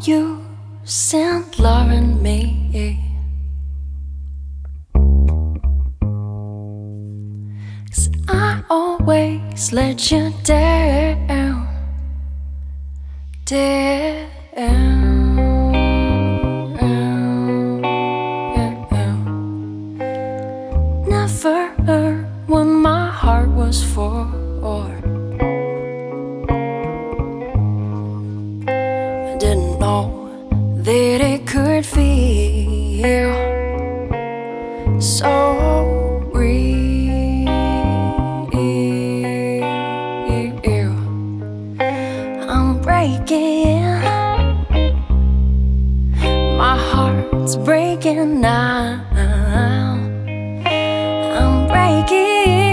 use in loving me. 'Cause I always let you down, Never heard what my heart was for. I didn't know that it could feel so real. I'm breaking, my heart's breaking now. I'm breaking.